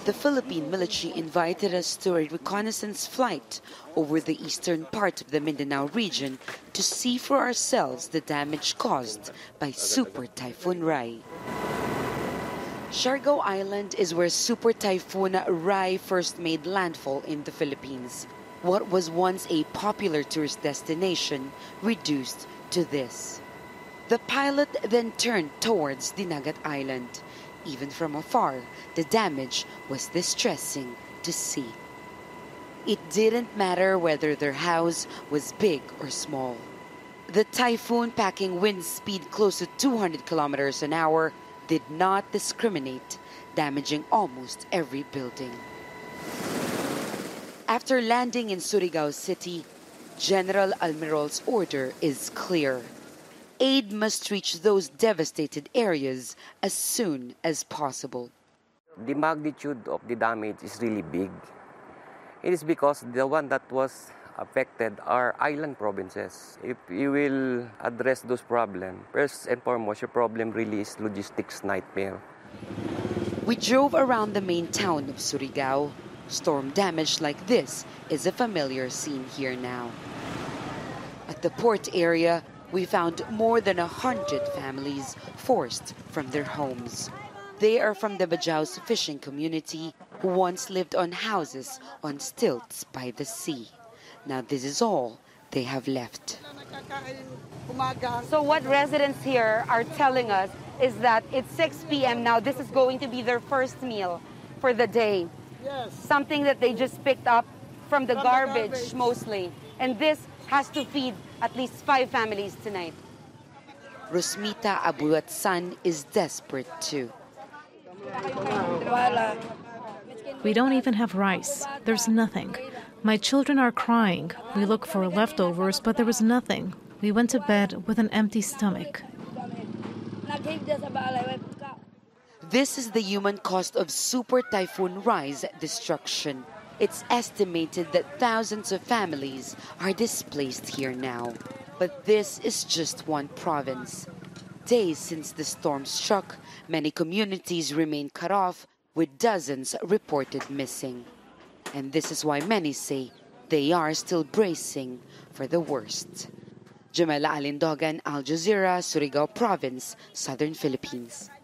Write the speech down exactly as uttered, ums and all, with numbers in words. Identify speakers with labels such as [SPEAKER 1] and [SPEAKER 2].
[SPEAKER 1] The Philippine military invited us to a reconnaissance flight over the eastern part of the Mindanao region to see for ourselves the damage caused by Super Typhoon Rai. Siargao Island is where Super Typhoon Rai first made landfall in the Philippines. What was once a popular tourist destination reduced to this. The pilot then turned towards Dinagat Island. Even from afar, the damage was distressing to see. It didn't matter whether their house was big or small. The typhoon, packing wind speed close to two hundred kilometers an hour, did not discriminate, damaging almost every building. After landing in Surigao City, General Almirol's order is clear. Aid must reach those devastated areas as soon as possible.
[SPEAKER 2] The magnitude of the damage is really big. It is because the one that was affected are island provinces. If you will address those problems, first and foremost, your problem really is logistics nightmare.
[SPEAKER 1] We drove around the main town of Surigao. Storm damage like this is a familiar scene here now. At the port area, we found more than a hundred families forced from their homes. They are from the Bajaus fishing community who once lived on houses on stilts by the sea. Now this is all they have left.
[SPEAKER 3] So what residents here are telling us is that it's six p m now. This is going to be their first meal for the day.
[SPEAKER 4] Yes.
[SPEAKER 3] Something that they just picked up from the,
[SPEAKER 4] from
[SPEAKER 3] garbage,
[SPEAKER 4] the garbage
[SPEAKER 3] mostly. And this has to feed at least five families tonight.
[SPEAKER 1] Rosmita Abuat's son is desperate too.
[SPEAKER 5] We don't even have rice. There's nothing. My children are crying. We look for leftovers, but there was nothing. We went to bed with an empty stomach.
[SPEAKER 1] This is the human cost of Super Typhoon Rai's destruction. It's estimated that thousands of families are displaced here now. But this is just one province. Days since the storm struck, many communities remain cut off, with dozens reported missing. And this is why many say they are still bracing for the worst. Jamela Alindogan, Al Jazeera, Surigao Province, Southern Philippines.